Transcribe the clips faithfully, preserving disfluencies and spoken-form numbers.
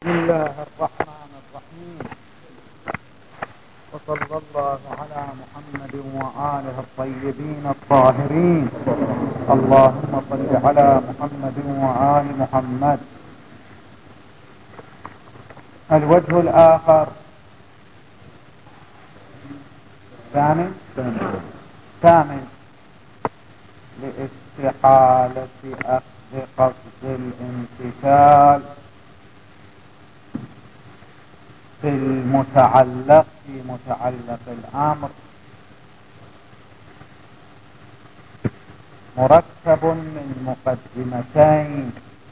بسم الله الرحمن الرحيم، وصلى الله على محمد وآله الطيبين الطاهرين. اللهم صل على محمد وآل محمد. الوجه الآخر ثامن ثامن لاستحالة أخذ قصد الامتثال في المتعلق في متعلق الأمر مركب من مقدمتين.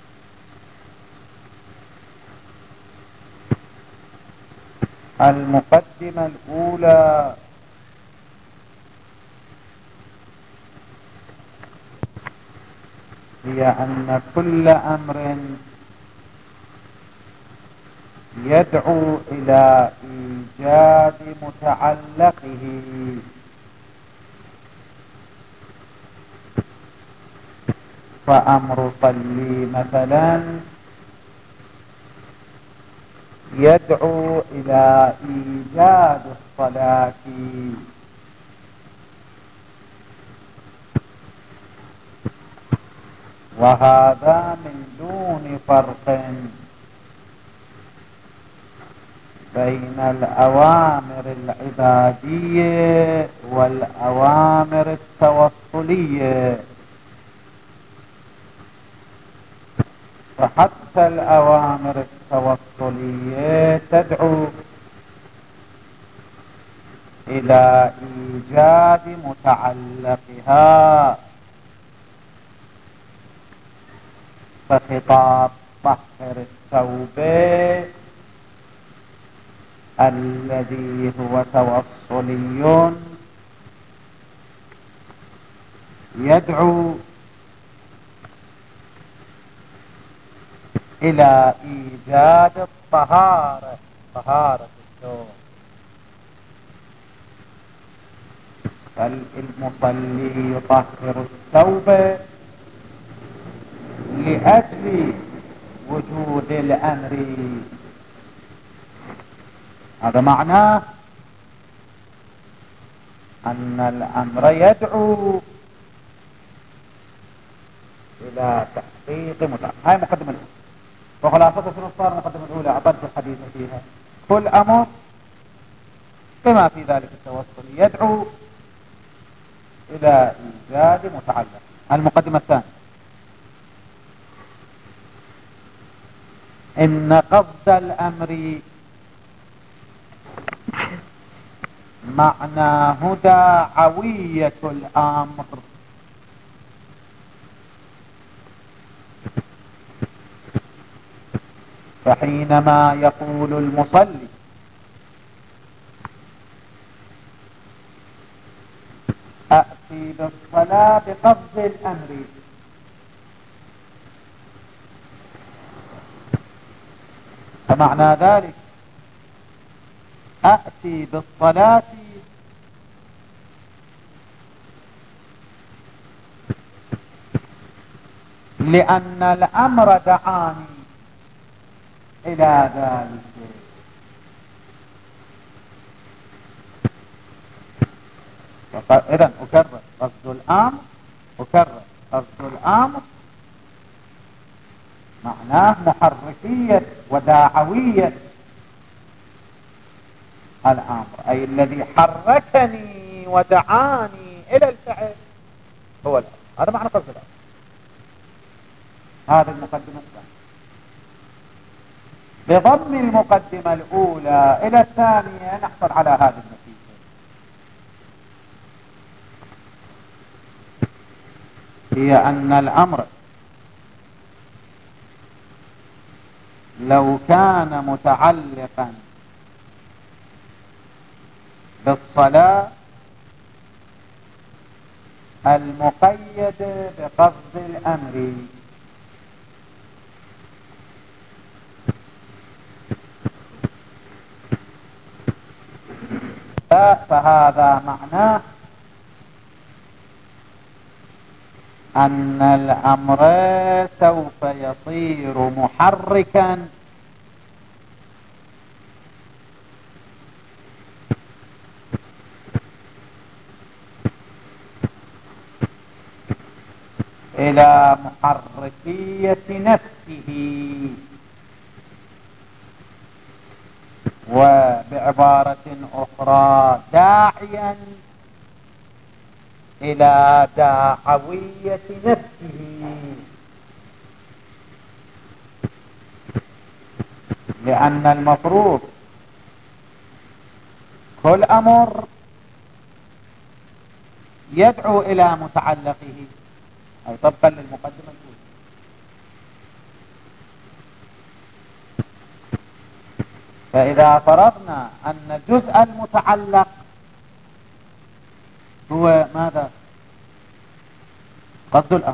المقدمة الأولى هي أن كل أمر يدعو إلى إيجاد متعلقه فأمر صلي مثلا يدعو إلى إيجاد الصلاة، وهذا من دون فرق بين الأوامر العبادية والأوامر التوصلية. فحتى الأوامر التوصلية تدعو إلى إيجاد متعلقها، فخطاب طهر الثوب الذي هو توصلي يدعو إلى إيجاد الطهارة، طهارة الثوب. فالمصلي يطهر الثوب لأجل وجود الأمر، هذا معناه أن الأمر يدعو إلى تحقيق متعلق. هاي مقدمة الأولى، وخلاصة شنو صار المقدمة الأولى؟ أعطيت الحديث فيها. كل أمر بما في ذلك التوصل يدعو إلى إيجاد متعلق. المقدمة الثانية إن قصد الأمر معناه داعوية الأمر، فحينما يقول المصلي أأتي بالصلاة بقصد الأمر، فمعنى ذلك أأتي بالصلاة لأن الأمر دعاني إلى ذلك. إذن أكرر قصد الأمر، أكرر قصد الأمر معناه محركية وداعوية الأمر، أي الذي حركني ودعاني إلى الفعل هو الأمر. هذا معنى قصد الأمر. هذا المقدمة الثانية. بضم المقدمة الأولى إلى الثانية نحصل على هذه النتيجة. هي أن الأمر لو كان متعلقا بالصلاة المقيد بقصد الأمر، فهذا معناه أن الأمر سوف يصير محركا إلى محركية نفسه، وبعبارة أخرى داعيا إلى داعوية نفسه، لأن المفروض كل أمر يدعو إلى متعلقه، أي طبقا للمقدمة الأولى. فإذا فرضنا أن جزء المتعلق هو ماذا؟ قصد الأمر،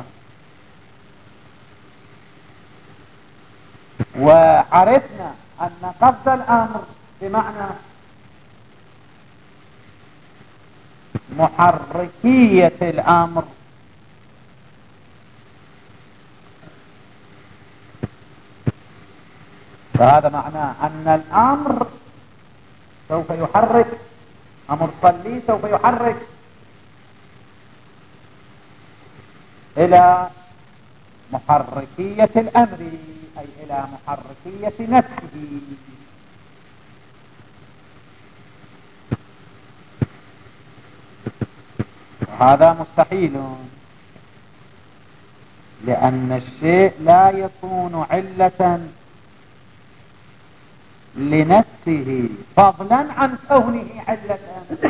وعرفنا أن قصد الأمر بمعنى محركية الأمر، فهذا معناه أن الأمر سوف يحرك، أمر صلي سوف يحرك إلى محركية الأمر، أي إلى محركية نفسه. هذا مستحيل، لأن الشيء لا يكون علة لنفسه فضلا عن كونه علة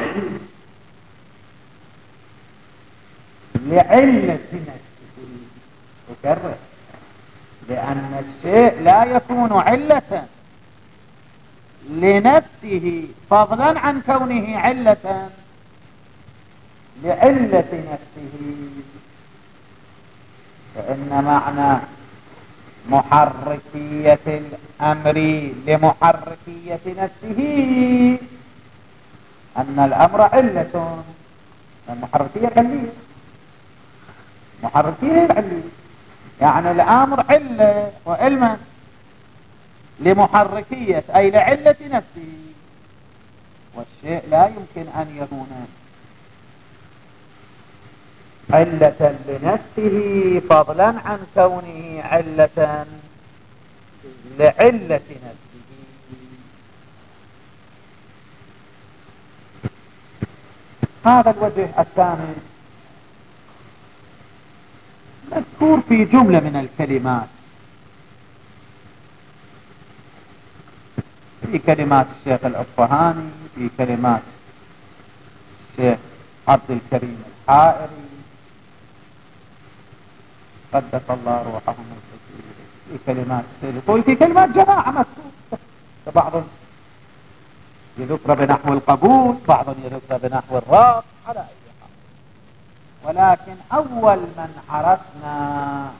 لعلة نفسه. أكرر، لأن الشيء لا يكون علة لنفسه فضلا عن كونه علة لعلة نفسه، فإن معنى محركية الأمر لمحركية نفسه أن الأمر علة، المحركية علية، محركية علية، يعني الأمر علة وعلما لمحركية أي لعلة نفسه، والشيء لا يمكن أن يكون علة لنفسه فضلا عن كونه علة لعلة نفسه. هذا الوجه الثاني مذكور في جملة من الكلمات، في كلمات الشيخ الأصفهاني، في كلمات الشيخ عبد الكريم الحائري قدس الله روحهم الكثير، في كلمات السيد، في كلمات جماعة مكتوب، بعض يذكر بنحو القبول، بعض يذكر بنحو الرفض، على أي حال. ولكن أول من عرفنا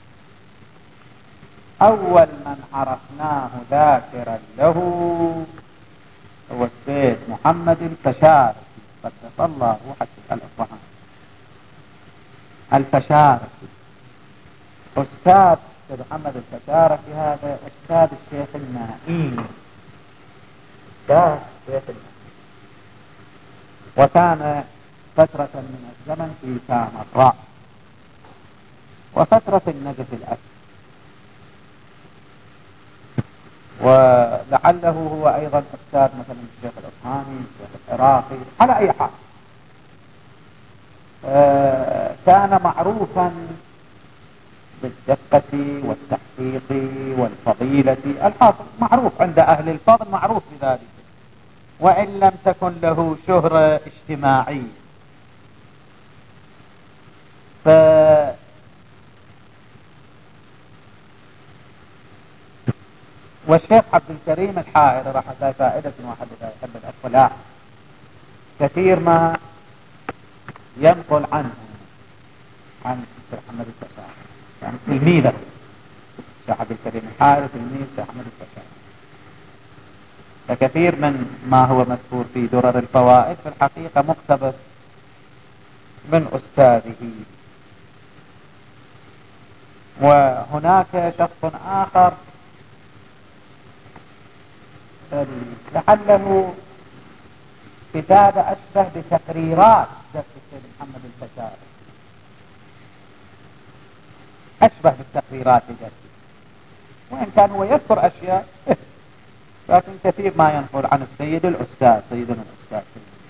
أول من عرفناه ذاكرا له هو السيد محمد الفشاري قدس الله روحه الأصفهاني. الفشاري أستاذ السيد محمد الفشاري، هذا أستاذ الشيخ النائين، أستاذ الشيخ النائين، وكان فترة من الزمن في سامراء وفترة النجف الأسود، ولعله هو أيضا أستاذ مثلا الشيخ الأصفهاني، الشيخ العراقي، على أي حال. آه كان معروفا بالدقة والتحقيق والفضيلة، الحاصل معروف عند أهل الفضل، معروف بذلك، وإن لم تكن له شهرة اجتماعية. ف والشيخ عبد الكريم الحائري راح ذا فائدة واحد إذا يحب الأطلاع، كثير ما ينقل عنه عن الشيخ محمد الفشاري، يعني تلميذه الشيخ عبد الكريم الحائري تلميذ الشيخ محمد الفشاري، فكثير من ما هو مذكور في درر الفوائد في الحقيقة مقتبس من أستاذه. وهناك شخص آخر لعله كتاب أشبه بتقريرات درس السيد محمد الفشاري، أشبه بالتقريرات الجسدية، وإن كان هو يذكر أشياء لكن كثير ما ينقل عن السيد الأستاذ سيدنا الأستاذ،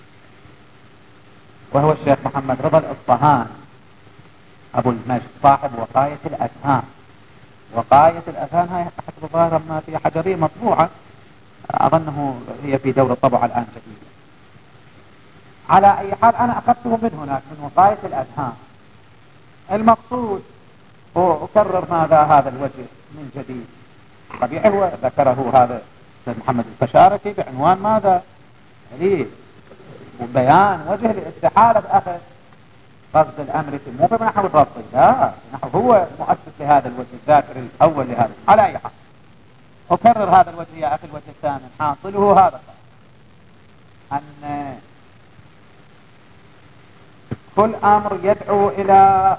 وهو الشيخ محمد رضا الأصفهاني أبو المجد صاحب وقاية الأذهان. وقاية الأذهان هاي حسب ظاهرة ما في حجرية مطبوعة، أظنه هي في دور الطبعة الآن جديدة. على أي حال أنا أخذته من هناك من وقاية الأذهان. المقصود وأكرر ماذا هذا الوجه من جديد، طبيعي هو ذكره هذا السيد محمد الفشاركي بعنوان ماذا؟ دليل وبيان وجه الاستحالة بأخذ قصد الأمر مو بنحو الربط، لا نحو هو مؤسس لهذا الوجه الذاكر الأول لهذا. على أي حال أكرر هذا الوجه يا أخي. الوجه الثامن حاصله هذا أن كل أمر يدعو إلى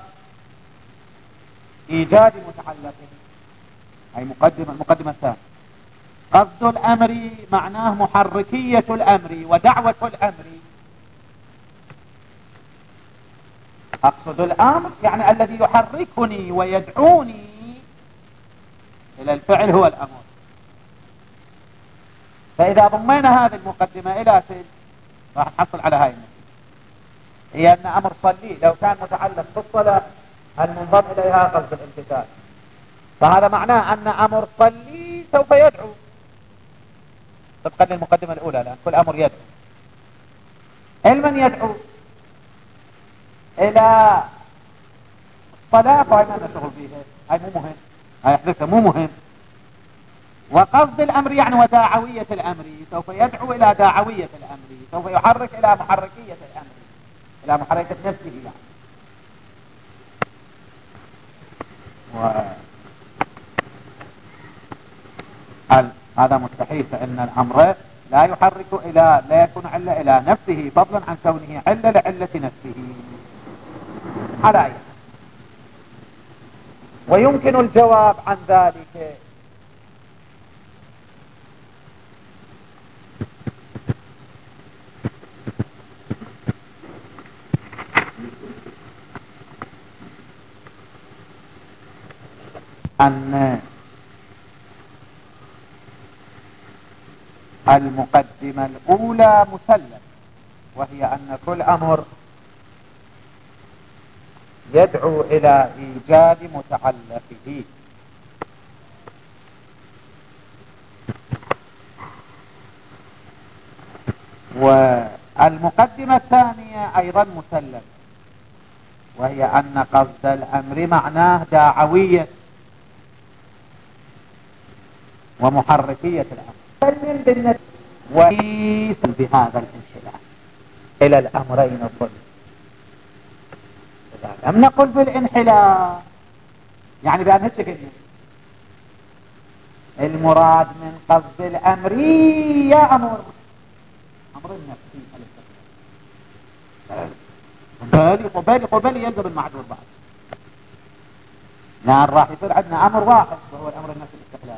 إيجاد متعلقه، أي مقدمة المقدمة الثانية. قصد الأمر معناه محركية الأمر ودعوة الأمر. أقصد الأمر يعني الذي يحركني ويدعوني إلى الفعل هو الأمر. فإذا ضمينا هذه المقدمة إلى سيد راح نحصل على هاي النتيجة، هي أن أمر صلي لو كان متعلق بالصلاة المنضم إليها قصد الامتثال، فهذا معناه أن أمر صلي سوف يدعو طبقا للمقدمة الأولى، لأن كل أمر يدعو. المن يدعو إلى الصلاة فهي ما نشغل فيها، هاي مو مهم، هاي حدثها مو مهم. وقصد الأمر يعني وداعوية الأمر، سوف يدعو إلى داعوية الأمر، سوف يحرك إلى محركية الأمر، إلى محركة نفسه يعني. و... هل هذا مستحيل، فإن الأمر لا يحرك إلى لا يكون علة إلى نفسه فضلا عن كونه علة لعلة نفسه. على أي ويمكن الجواب عن ذلك أن المقدمة الأولى مسلم، وهي أن كل أمر يدعو إلى إيجاد متعلقه. والمقدمة الثانية أيضا مسلم، وهي أن قصد الأمر معناه داعوية ومحركية الأمر. سلم بالنسبة ويس بهذا الانحلال إلى الأمرين الظلم. إذا لم نقل بالانحلال يعني بأن هالشكل المراد من قصد الأمر يا أمر أمر النفسي قبالي قبالي قبالي يلزم المعذور بعد، لأن راح يصير عندنا أمر واحد وهو الأمر النفسي الاستقلالي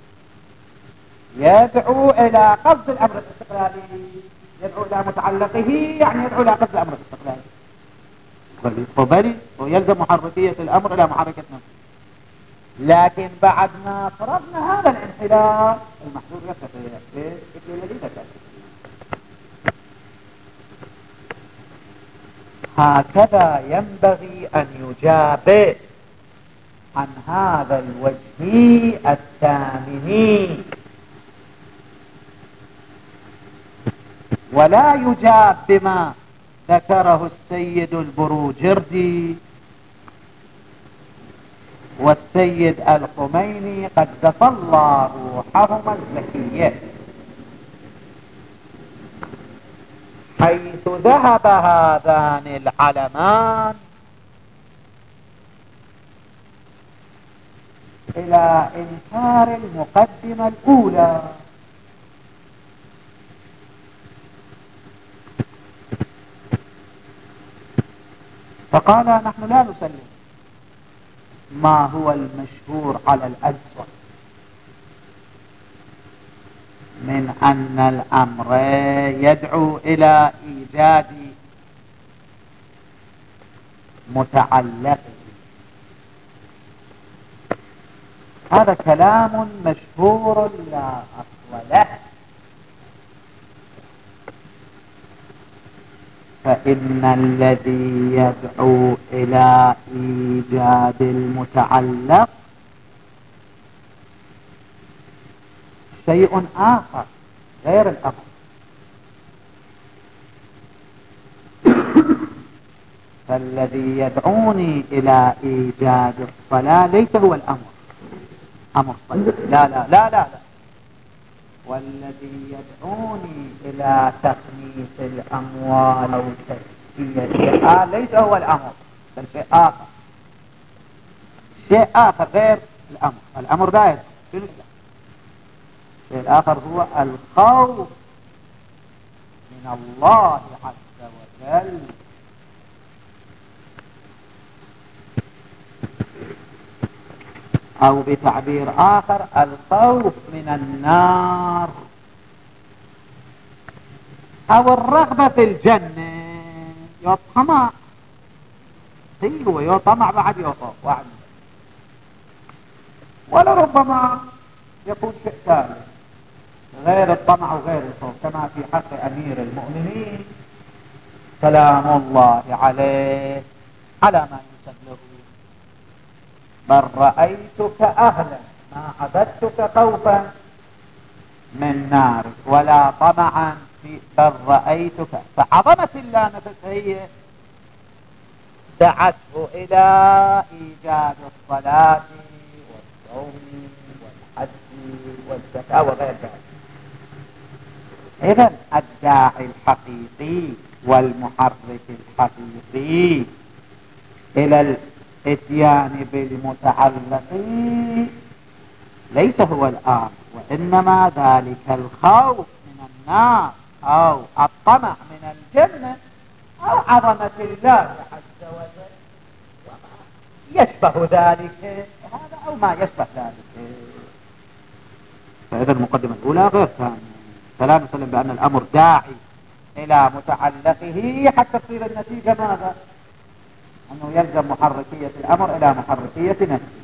يدعو إلى قصد الأمر الاستقلالي، يدعو إلى متعلقه يعني يدعو إلى قصد الأمر الاستقلالي قبالي ويلزم محركية الأمر إلى محركة نفسه. لكن بعد ما فرضنا هذا الانحلال المحذور يكتفي في الذي ذكر. هكذا ينبغي أن يجاب عن هذا الوجه الثامن، ولا يجاب بما ذكره السيد البروجردي والسيد الخميني قدس الله روحهما الزكية، حيث ذهب هذان العلمان إلى إنكار المقدمة الأولى. فقال نحن لا نسلم ما هو المشهور على الأجسر من أن الأمر يدعو إلى إيجاد متعلقه، هذا كلام مشهور لا أصل له. فإن الذي يدعو إلى إيجاد المتعلق شيء آخر غير الأمر. فالذي يدعوني إلى إيجاد الصلاة ليس هو الأمر، أمر صلاة، لا لا لا لا, لا. والذي يدعوني إلى تخميس الأموال أو تزكيتها ليس هو الأمر، بل شيء آخر، شيء آخر غير الأمر. الأمر دائر شنو الشيء الآخر؟ هو الخوف من الله عز وجل. أو بتعبير آخر الخوف من النار، أو الرغبة في الجنة. يطمع هو يطمع بعد يطمع وعد، ولربما يكون شيء ثاني غير الطمع وغير الخوف، كما في حق أمير المؤمنين سلام الله عليه على ما ينسب له: بل رأيتك أهلا ما عبدتك خوفا من نار ولا طمعا في، بل رأيتك. فعظمة الله نفسه هي دعته إلى إيجاد الصلاة والصوم والحج والزكاة وغير ذلك. إذن الداعي الحقيقي والمحرك الحقيقي إلى الاتيان بالمتعلق ليس هو الآن، وإنما ذلك الخوف من النار أو الطمع من الجنة أو عظمة الله عز وجل وما يشبه ذلك، هذا أو ما يشبه ذلك. فإذا المقدمة الأولى غير ثانية، فلا نسلم بأن الأمر داعي إلى متعلقه حتى تصير النتيجة ماذا؟ أنه يلزم محركية الأمر إلى محركية نفسه.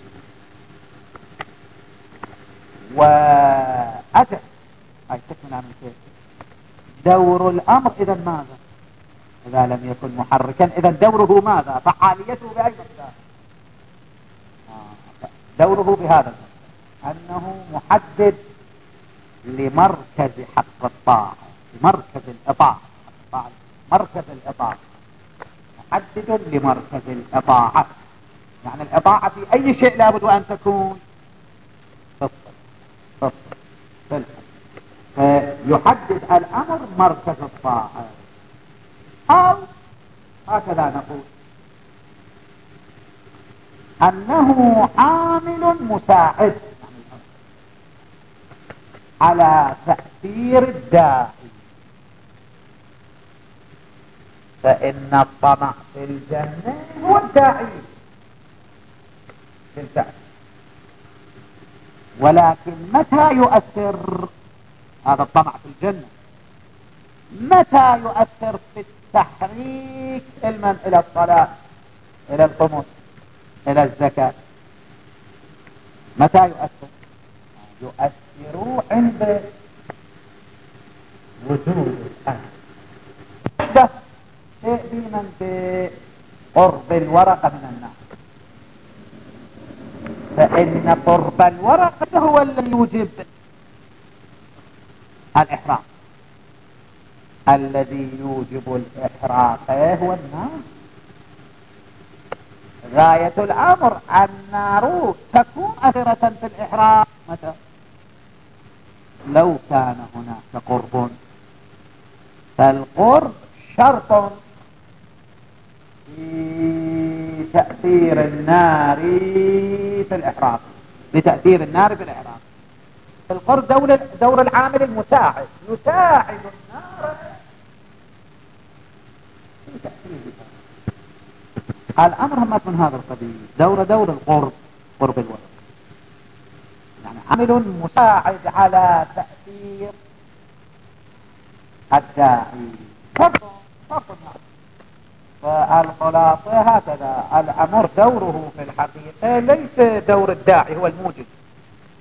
وأجل أي تكمل عن الكيف دور الأمر إذا ماذا؟ إذا لم يكن محركا إذا دوره ماذا؟ فعاليته بأي مقدار؟ دوره بهذا أنه محدد لمركز حق الطاعة، مركز الإطاعة، مركز الإطاعة محدد لمركز الإطاعة. يعني الإطاعة في أي شيء لابد أن تكون تصل تصل تصل فيحدد الأمر مركز الطاعة. أو هكذا نقول أنه عامل مساعد على تأثير الداعي. فإن الطمع في الجنة هو الداعي للفعل، ولكن متى يؤثر هذا الطمع في الجنة؟ متى يؤثر في التحريك المن إلى الصلاة، إلى الخمس، إلى الزكاة؟ متى يؤثر؟ يؤثر عند وجود الأمر تأذينا بقرب الورقة من النار. فإن قرب الورقة هو الذي يوجب الإحراق، الذي يوجب الإحراق هو النار. غاية الأمر النار تكون أثرة في الإحراق متى؟ لو كان هناك قرب، فالقرب شرط في تأثير النار في الإحراق، لتأثير النار في الإحراق. القرب دور, دور العامل المساعد، يساعد النار في تأثيرها. الأمر هم من هذا القبيل، دور دور القرب، قرب الوقت، يعني عامل مساعد على تأثير الداعي. فرض فرض النار. فالخلاصة هكذا، الأمر دوره في الحقيقة ليس دور الداعي هو الموجب،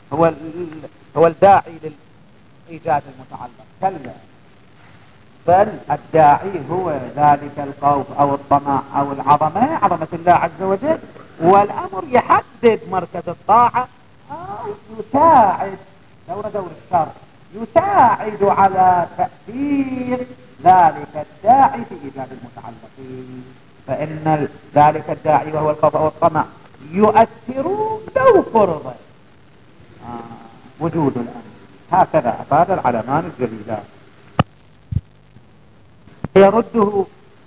هو هو الداعي لإيجاد المتعلق، كلا، بل الداعي هو ذلك الخوف أو الطمع أو العظمة، عظمة الله عز وجل، والأمر يحدد مركز الطاعة أو يساعد، دور دور الشر، يساعد على تأثير ذلك الداعي في إيجاد المتعلقين. فإن ذلك الداعي وهو الخوف أو الطمع يؤثرون لو فرض آه وجود الأمر. هكذا أفاد العلمان الجليلان. يرده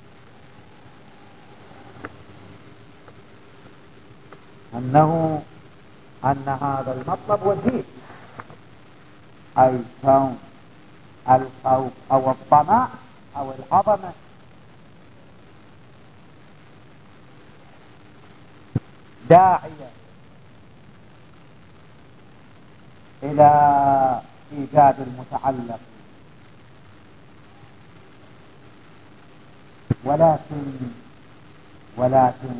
أنه أن هذا المطلب وجيه، أي كون الخوف أو الطمع أو العظمة داعية إلى إيجاد المتعلق، ولكن ولكن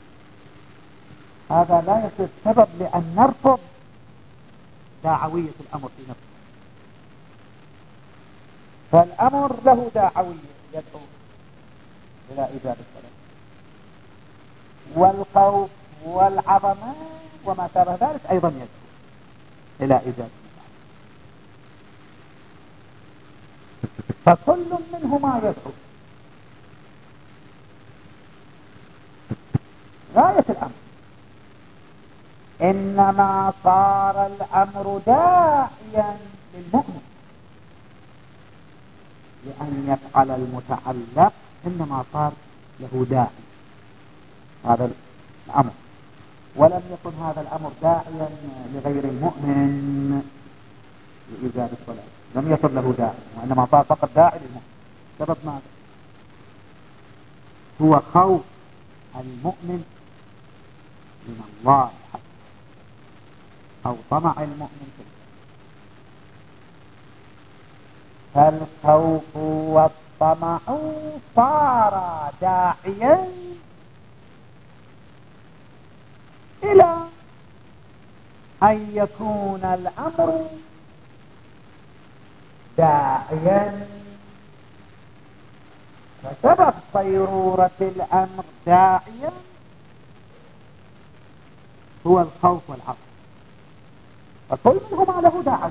هذا لا يصير سبب لأن نرفض داعوية الأمر في نفسه. فالأمر له داعوية يدعو إلى إيجاد الصلاة، والخوف والعظمة وما شابه ذلك أيضا يدعو إلى إيجاد الصلاة. فكل منهما يدعو. غاية الأمر إنما صار الأمر داعيا للمؤمن لأن يفعل المتعلق، إنما صار له داعي هذا الأمر، ولم يكن هذا الأمر داعيا لغير المؤمن لإيجاد الصلاة، لم يكن له داعي، وإنما صار فقط داعي للمؤمن. سبب ماذا؟ هو خوف المؤمن من الله أو طمع المؤمن فيه. فالخوف والطمع صار داعيا إلى أن يكون الأمر داعيا، فسبب صيرورة الأمر داعيا هو الخوف والعظمة، فكل منهما له داعي.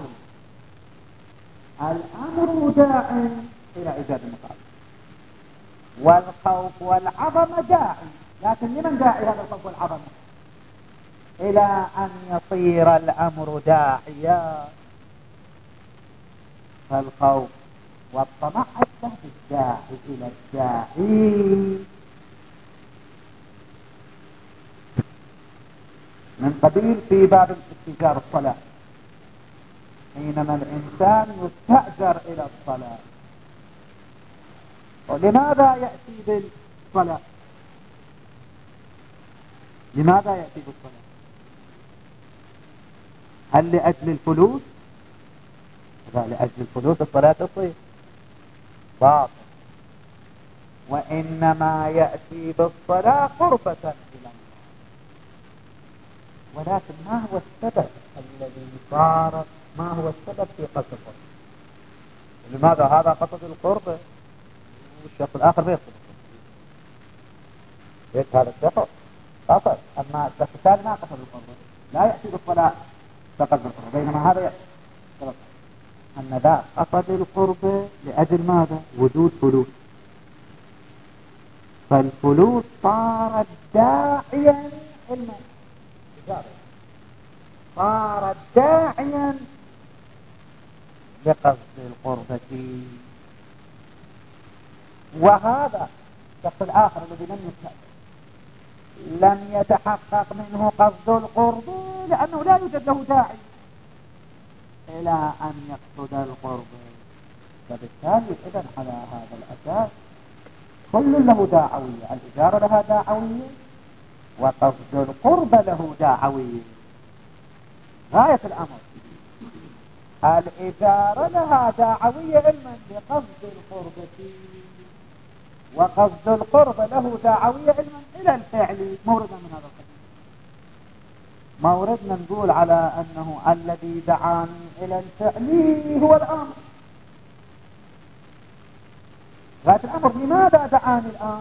الأمر داع إلى إيجاد المتعلق، والخوف والعظمة داعي، لكن لمن داعي هذا الخوف والعظمة؟ إلى أن يصير الأمر داعيا. فالخوف والطمع أشبه بالداعي إلى الداعي، من قبيل في باب استئجار الصلاة، حينما الإنسان يستأجر إلى الصلاة، ولماذا يأتي بالصلاة؟ لماذا يأتي بالصلاة؟ هل لأجل الفلوس؟ لا، لأجل الفلوس الصلاة تصير باطل، وإنما يأتي بالصلاة قربة إلى الله. ولكن ما هو السبب الذي صار، ما هو السبب في قصد القرب؟ لماذا هذا قصد القرب والشخص الآخر ما يقصد القرب؟ هذا الشخص قصد، أما الشخص الثاني ما قصد القرب، لا يأتي بالصلاة فقط بالقرب، بينما هذا يأتي بالقرب. أن ذا قصد القرب لأجل ماذا؟ وجود فلوس، فالفلوس صارت داعيا علما، صارت داعيا لقصد القربة. وهذا الشخص الآخر الذي لم يستأجر لم يتحقق منه قصد القرب، لأنه لا يوجد له داعي إلى أن يقصد القرب. فبالتالي إذن على هذا الأساس كل له داعوية، الإجارة لها داعوية وقصد القرب له داعوية. غاية الأمر الإجارة لها داعوية علما بقصد القربة، وقصد القرب له داعوية علما إلى الفعل، موردا من هذا القبيل. ما وردنا نقول على أنه الذي دعاني إلى الفعل هو الأمر. غاية الأمر لماذا دعاني الأمر؟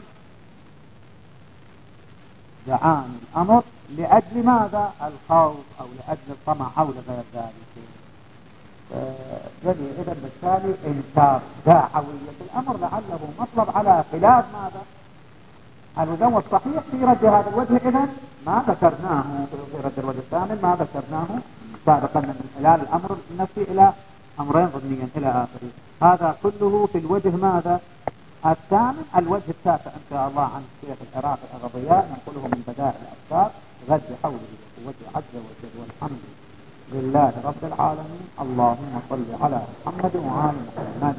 دعاني الأمر لأجل ماذا؟ الخوف أو لأجل الطمع أو لغير ذلك. يعني إذا بالتالي إنكار دعوية الأمر لعله مطلب على خلاف ماذا؟ الوجه الصحيح في رد هذا الوجه. إذن ما ذكرناه في رد الوجه الثامن ما ذكرناه سابقا من خلال الأمر النفسي إلى أمرين ضمنيا إلى آخره. هذا كله في الوجه ماذا؟ الثامن. الوجه التاسع إن شاء الله عن الشيخ العراقي الضياء ننقله من بدائل الأفكار غد حوله وجه عز وجل. والحمد لله رب العالمين. اللهم صل على محمد وعلى محمد.